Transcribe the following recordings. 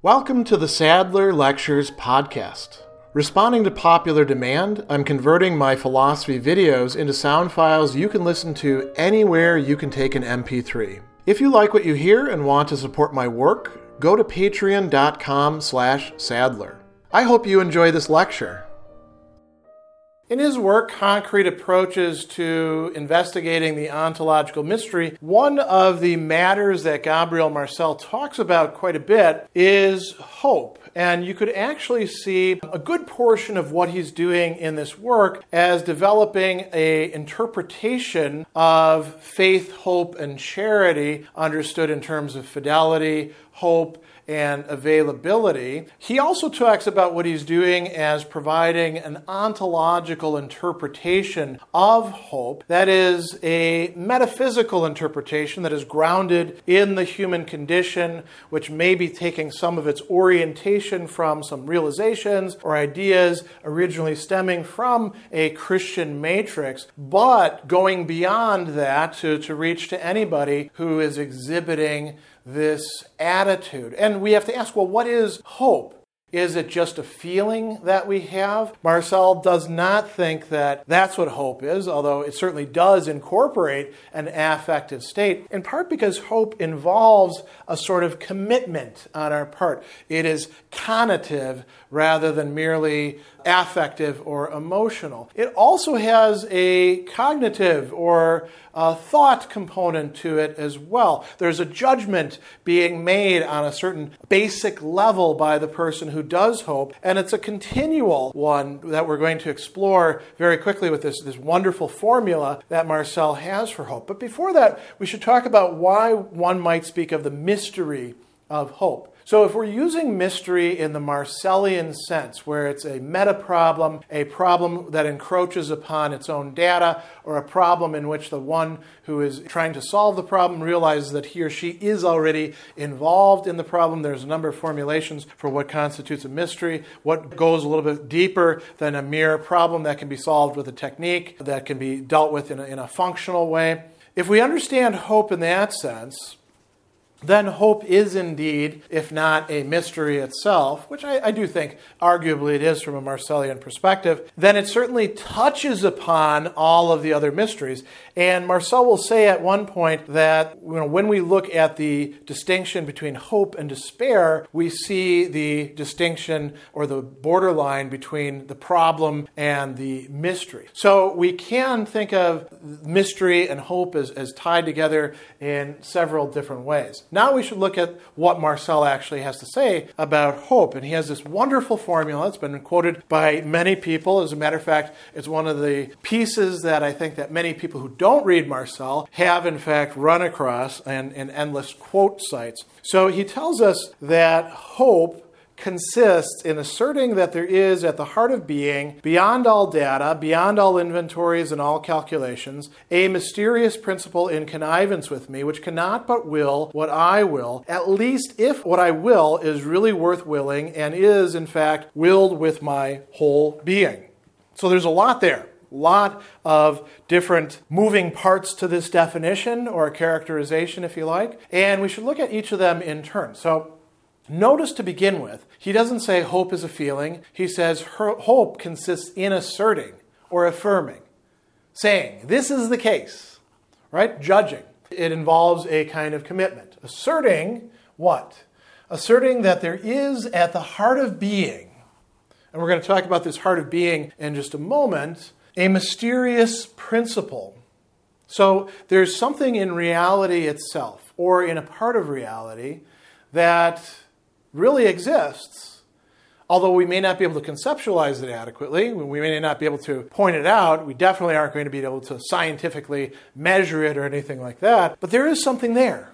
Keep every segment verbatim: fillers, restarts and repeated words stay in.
Welcome to the Sadler Lectures podcast. Responding to popular demand, I'm converting my philosophy videos into sound files you can listen to anywhere you can take an M P three. If you like what you hear and want to support my work, go to patreon.com slash Sadler. I hope you enjoy this lecture. In his work, Concrete Approaches to Investigating the Ontological Mystery, one of the matters that Gabriel Marcel talks about quite a bit is hope. And you could actually see a good portion of what he's doing in this work as developing an interpretation of faith, hope, and charity, understood in terms of fidelity, hope, and availability. He also talks about what he's doing as providing an ontological interpretation of hope, that is a metaphysical interpretation that is grounded in the human condition, which may be taking some of its orientation from some realizations or ideas originally stemming from a Christian matrix, but going beyond that to, to reach to anybody who is exhibiting this attitude. And we have to ask, well, what is hope? Is it just a feeling that we have? Marcel does not think that that's what hope is, although it certainly does incorporate an affective state, in part because hope involves a sort of commitment on our part. It is conative rather than merely affective or emotional. It also has a cognitive or a thought component to it as well. There's a judgment being made on a certain basic level by the person who does hope, and it's a continual one that we're going to explore very quickly with this, this wonderful formula that Marcel has for hope. But before that, we should talk about why one might speak of the mystery of hope. So if we're using mystery in the Marcellian sense, where it's a meta-problem, a problem that encroaches upon its own data, or a problem in which the one who is trying to solve the problem realizes that he or she is already involved in the problem, there's a number of formulations for what constitutes a mystery, what goes a little bit deeper than a mere problem that can be solved with a technique, that can be dealt with in a, in a functional way. If we understand hope in that sense, then hope is indeed, if not a mystery itself, which I, I do think arguably it is from a Marcellian perspective, then it certainly touches upon all of the other mysteries. And Marcel will say at one point that, you know, when we look at the distinction between hope and despair, we see the distinction or the borderline between the problem and the mystery. So we can think of mystery and hope as, as tied together in several different ways. Now we should look at what Marcel actually has to say about hope. And he has this wonderful formula. It's been quoted by many people. As a matter of fact, it's one of the pieces that I think that many people who don't read Marcel have, in fact, run across in, in endless quote sites. So he tells us that hope consists in asserting that there is at the heart of being, beyond all data, beyond all inventories and all calculations, a mysterious principle in connivance with me, which cannot but will what I will, at least if what I will is really worth willing and is, in fact, willed with my whole being. So there's a lot there. A lot of different moving parts to this definition, or characterization, if you like, and we should look at each of them in turn. So notice to begin with, he doesn't say hope is a feeling. He says hope consists in asserting or affirming, saying this is the case, right? Judging. It involves a kind of commitment. Asserting what? Asserting that there is at the heart of being, and we're going to talk about this heart of being in just a moment, a mysterious principle. So there's something in reality itself, or in a part of reality, that really exists, although we may not be able to conceptualize it adequately, we may not be able to point it out, we definitely aren't going to be able to scientifically measure it or anything like that, but there is something there,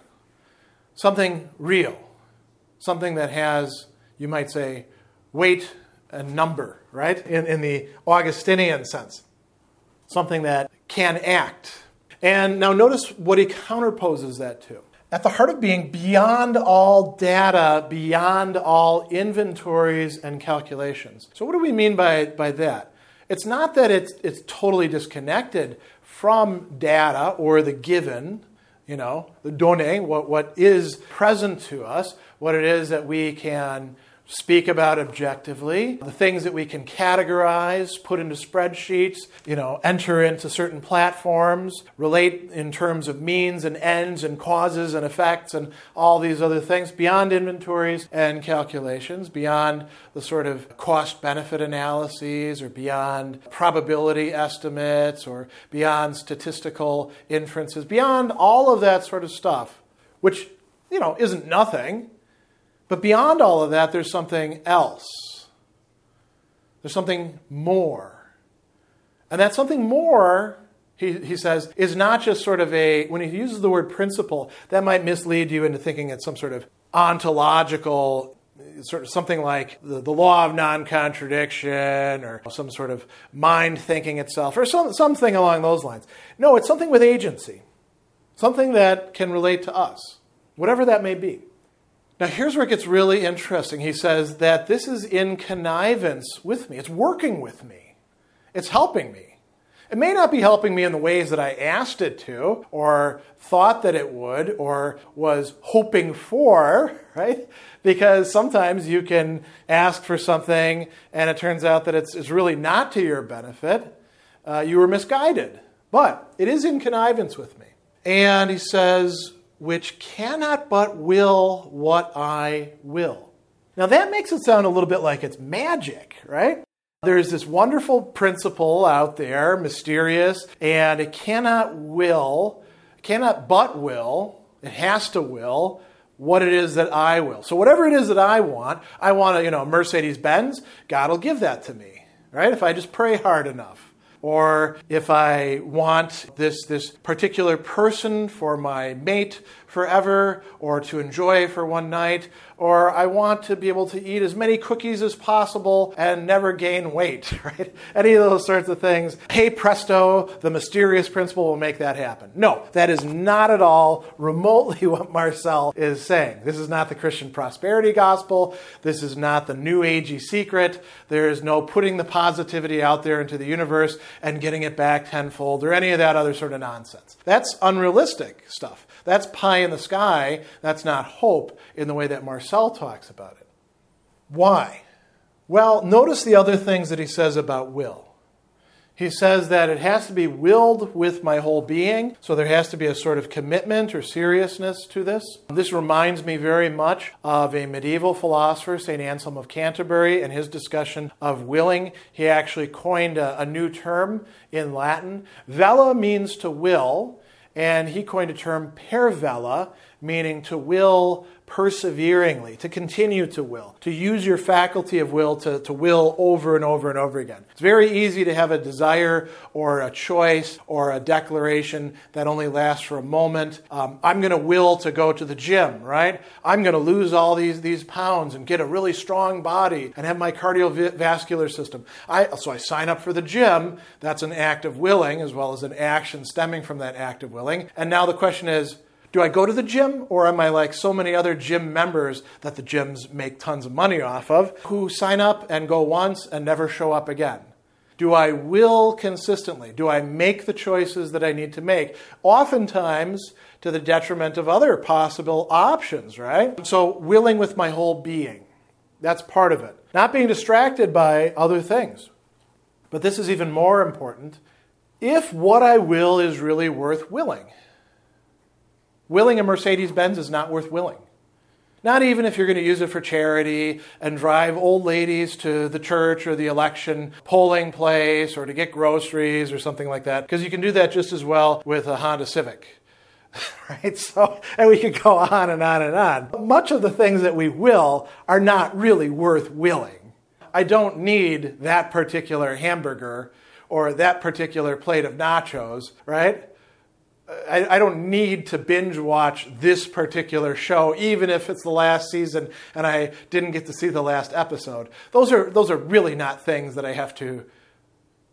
something real, something that has, you might say, weight and number, right, in, in the Augustinian sense, something that can act. And now notice what he counterposes that to. At the heart of being, beyond all data, beyond all inventories and calculations. So what do we mean by, by that? It's not that it's, it's totally disconnected from data or the given, You know, the donné, what, what is present to us, what it is that we can speak about objectively, the things that we can categorize, put into spreadsheets, you know, enter into certain platforms, relate in terms of means and ends and causes and effects and all these other things beyond inventories and calculations, beyond the sort of cost-benefit analyses or beyond probability estimates or beyond statistical inferences, beyond all of that sort of stuff, which, you know, isn't nothing. But beyond all of that, there's something else. There's something more. And that something more, he, he says, is not just sort of a, when he uses the word principle, that might mislead you into thinking it's some sort of ontological, sort of something like the, the law of non-contradiction or some sort of mind thinking itself or some, something along those lines. No, it's something with agency. Something that can relate to us, whatever that may be. Now, here's where it gets really interesting. He says that this is in connivance with me. It's working with me. It's helping me. It may not be helping me in the ways that I asked it to or thought that it would or was hoping for, right? Because sometimes you can ask for something and it turns out that it's, it's really not to your benefit. Uh, you were misguided. But it is in connivance with me. And he says, which cannot but will what I will. Now that makes it sound a little bit like it's magic, right? There's this wonderful principle out there, mysterious, and it cannot will, cannot but will, it has to will what it is that I will. So whatever it is that I want, I want a, you know, Mercedes-Benz, God will give that to me, right? If I just pray hard enough. Or if I want this, this particular person for my mate forever, or to enjoy for one night, or I want to be able to eat as many cookies as possible and never gain weight, right? Any of those sorts of things. Hey presto, the mysterious principle will make that happen. No, that is not at all remotely what Marcel is saying. This is not the Christian prosperity gospel. This is not the new agey secret. There is no putting the positivity out there into the universe and getting it back tenfold or any of that other sort of nonsense. That's unrealistic stuff. That's pie in the sky. That's not hope in the way that Marcel talks about it. Why? Well, notice the other things that he says about will. He says that it has to be willed with my whole being, so there has to be a sort of commitment or seriousness to this. This reminds me very much of a medieval philosopher, Saint Anselm of Canterbury, and his discussion of willing. He actually coined a, a new term in Latin. Vella means to will, and he coined a term per vella, meaning to will perseveringly, to continue to will, to use your faculty of will to, to will over and over and over again. It's very easy to have a desire or a choice or a declaration that only lasts for a moment. Um, I'm going to will to go to the gym, right? I'm going to lose all these, these pounds and get a really strong body and have my cardiovascular system. I, so I sign up for the gym. That's an act of willing as well as an action stemming from that act of willing. And now the question is, do I go to the gym, or am I like so many other gym members that the gyms make tons of money off of, who sign up and go once and never show up again? Do I will consistently? Do I make the choices that I need to make? Oftentimes to the detriment of other possible options, right? So willing with my whole being. That's part of it. Not being distracted by other things. But this is even more important. If what I will is really worth willing. Willing a Mercedes-Benz is not worth willing. Not even if you're going to use it for charity and drive old ladies to the church or the election polling place or to get groceries or something like that. Because you can do that just as well with a Honda Civic. Right? So, and we could go on and on and on. Much of the things that we will are not really worth willing. I don't need that particular hamburger or that particular plate of nachos, right? I, I don't need to binge watch this particular show, even if it's the last season and I didn't get to see the last episode. Those are those are really not things that I have to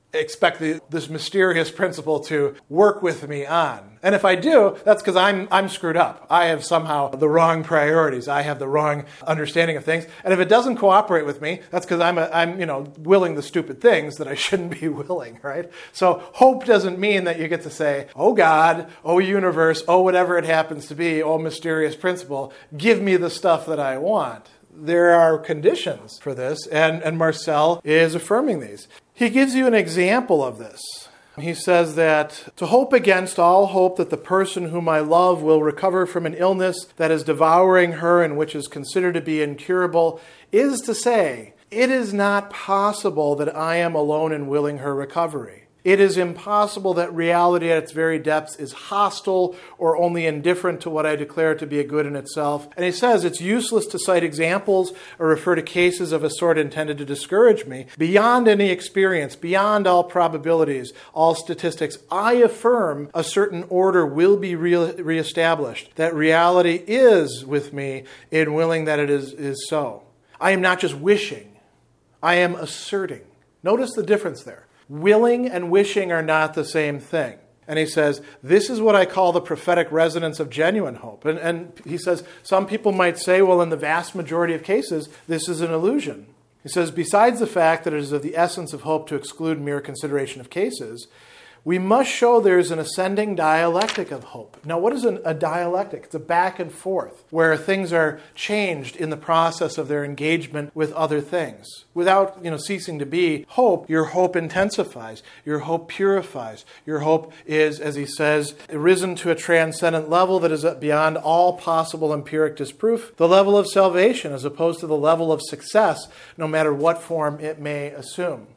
expect the, this mysterious principle to work with me on. And if I do, that's because I'm I'm screwed up. I have somehow the wrong priorities. I have the wrong understanding of things. And if it doesn't cooperate with me, that's because I'm a, I'm you know willing the stupid things that I shouldn't be willing, right? So hope doesn't mean that you get to say, "Oh God, oh universe, oh whatever it happens to be, oh mysterious principle, give me the stuff that I want." There are conditions for this, and, and Marcel is affirming these. He gives you an example of this. He says that to hope against all hope that the person whom I love will recover from an illness that is devouring her and which is considered to be incurable is to say, it is not possible that I am alone in willing her recovery. It is impossible that reality at its very depths is hostile or only indifferent to what I declare to be a good in itself. And he says it's useless to cite examples or refer to cases of a sort intended to discourage me. Beyond any experience, beyond all probabilities, all statistics, I affirm a certain order will be re- reestablished, that reality is with me in willing that it is, is so. I am not just wishing, I am asserting. Notice the difference there. Willing and wishing are not the same thing. And he says, this is what I call the prophetic resonance of genuine hope. And, and he says, some people might say, well, in the vast majority of cases, this is an illusion. He says, besides the fact that it is of the essence of hope to exclude mere consideration of cases, we must show there's an ascending dialectic of hope. Now, what is an, a dialectic? It's a back and forth where things are changed in the process of their engagement with other things. Without, you know, ceasing to be hope, your hope intensifies, your hope purifies. Your hope is, as he says, risen to a transcendent level that is beyond all possible empiric disproof, the level of salvation as opposed to the level of success, no matter what form it may assume.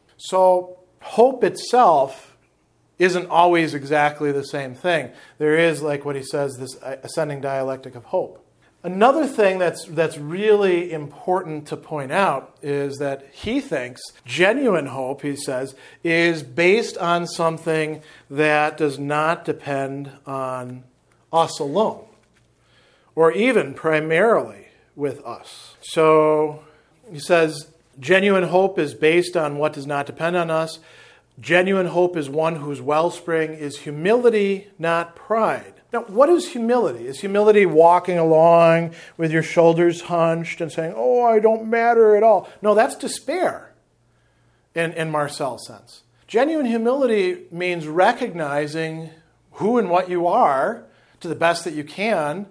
So, hope itself isn't always exactly the same thing. There is, like what he says, this ascending dialectic of hope. Another thing that's that's really important to point out is that he thinks genuine hope, he says, is based on something that does not depend on us alone, or even primarily with us. So he says, genuine hope is based on what does not depend on us. Genuine hope is one whose wellspring is humility, not pride. Now, what is humility? Is humility walking along with your shoulders hunched and saying, oh, I don't matter at all? No, that's despair in, in Marcel's sense. Genuine humility means recognizing who and what you are to the best that you can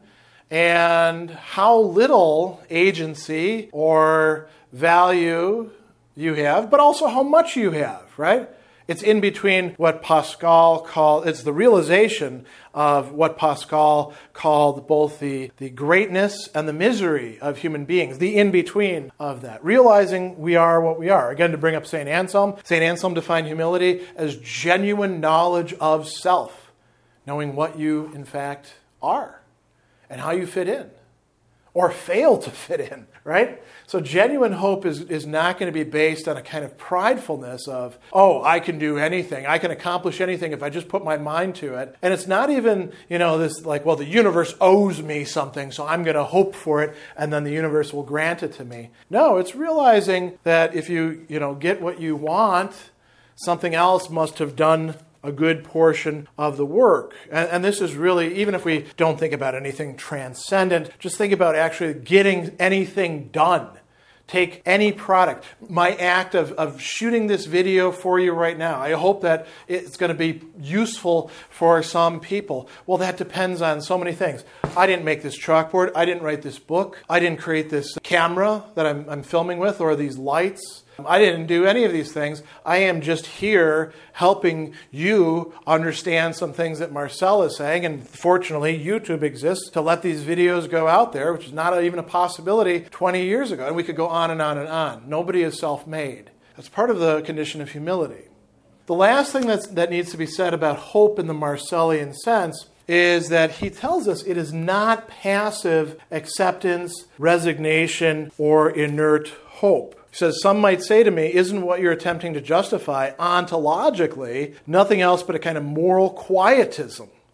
and how little agency or value you have, but also how much you have, right? It's in between what Pascal called, it's the realization of what Pascal called both the, the greatness and the misery of human beings, the in-between of that. Realizing we are what we are. Again, to bring up Saint Anselm, Saint Anselm defined humility as genuine knowledge of self, knowing what you, in fact, are and how you fit in. Or fail to fit in, right? So genuine hope is, is not going to be based on a kind of pridefulness of, oh, I can do anything. I can accomplish anything if I just put my mind to it. And it's not even, you know, this like, well, the universe owes me something, so I'm going to hope for it, and then the universe will grant it to me. No, it's realizing that if you, you know, get what you want, something else must have done a good portion of the work. And, and this is really, even if we don't think about anything transcendent, just think about actually getting anything done. Take any product. My act of, of shooting this video for you right now, I hope that it's going to be useful for some people. Well, that depends on so many things. I didn't make this chalkboard. I didn't write this book. I didn't create this camera that I'm, I'm filming with or these lights. I didn't do any of these things. I am just here helping you understand some things that Marcel is saying. And fortunately, YouTube exists to let these videos go out there, which is not even a possibility twenty years ago. And we could go on and on and on. Nobody is self-made. That's part of the condition of humility. The last thing that's, that needs to be said about hope in the Marcellian sense is that he tells us it is not passive acceptance, resignation, or inert hope. He says, some might say to me, isn't what you're attempting to justify ontologically nothing else but a kind of moral quietism?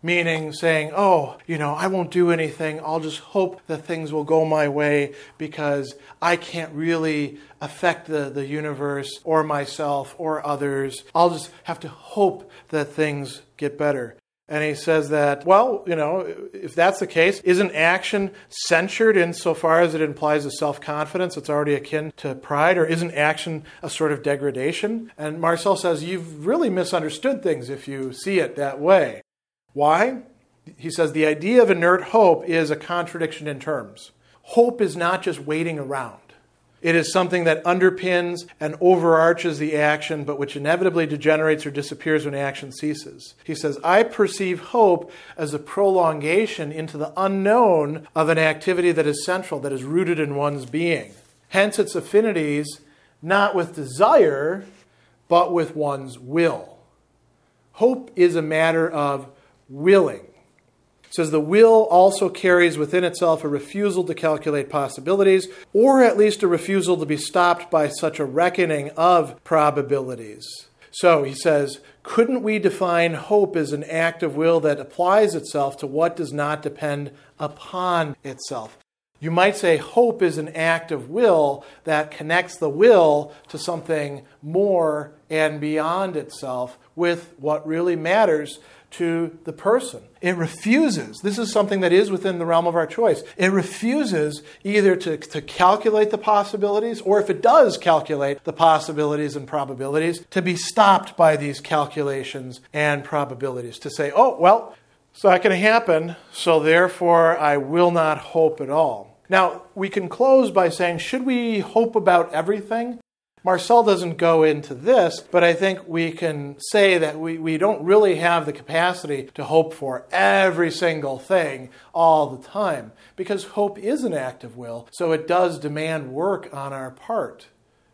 meaning saying, oh, you know, I won't do anything. I'll just hope that things will go my way because I can't really affect the, the universe or myself or others. I'll just have to hope that things get better. And he says that, well, you know, if that's the case, isn't action censured insofar as it implies a self-confidence that's already akin to pride, or isn't action a sort of degradation? And Marcel says, you've really misunderstood things if you see it that way. Why? He says, the idea of inert hope is a contradiction in terms. Hope is not just waiting around. It is something that underpins and overarches the action, but which inevitably degenerates or disappears when action ceases. He says, I perceive hope as a prolongation into the unknown of an activity that is central, that is rooted in one's being. Hence its affinities, not with desire, but with one's will. Hope is a matter of willing. It says the will also carries within itself a refusal to calculate possibilities, or at least a refusal to be stopped by such a reckoning of probabilities. So he says, couldn't we define hope as an act of will that applies itself to what does not depend upon itself? You might say hope is an act of will that connects the will to something more and beyond itself with what really matters to the person. It refuses, this is something that is within the realm of our choice, it refuses either to, to calculate the possibilities, or if it does calculate the possibilities and probabilities, to be stopped by these calculations and probabilities. To say, oh, well, it's not going to happen, so therefore I will not hope at all. Now, we can close by saying, should we hope about everything? Marcel doesn't go into this, but I think we can say that we, we don't really have the capacity to hope for every single thing all the time, because hope is an act of will, so it does demand work on our part.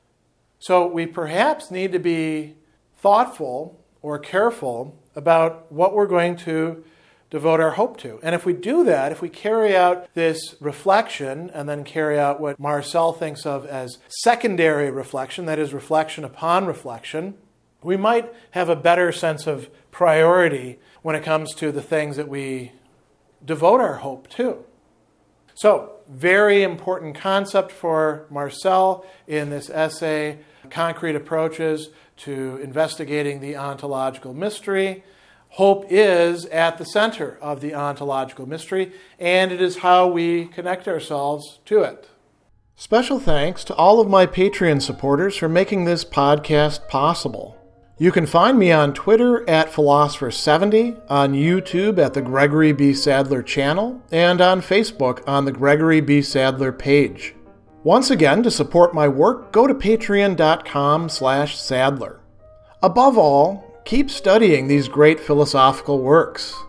So we perhaps need to be thoughtful or careful about what we're going to devote our hope to. And if we do that, if we carry out this reflection and then carry out what Marcel thinks of as secondary reflection, that is reflection upon reflection, we might have a better sense of priority when it comes to the things that we devote our hope to. So, very important concept for Marcel in this essay, Concrete Approaches to Investigating the Ontological Mystery. Hope is at the center of the ontological mystery, and it is how we connect ourselves to it. Special thanks to all of my Patreon supporters for making this podcast possible. You can find me on Twitter at Philosopher seventy, on YouTube at the Gregory B. Sadler channel, and on Facebook on the Gregory B. Sadler page. Once again, to support my work, go to patreon.com slash Sadler. Above all, keep studying these great philosophical works.